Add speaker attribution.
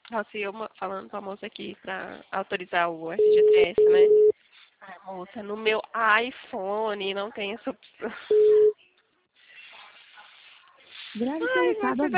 Speaker 1: Nossa, e eu falando com a moça aqui pra autorizar o FGTS, né? Ai, moça, no meu iPhone não tem essa opção.
Speaker 2: Grave seu
Speaker 1: Ai,
Speaker 2: recado
Speaker 1: você vai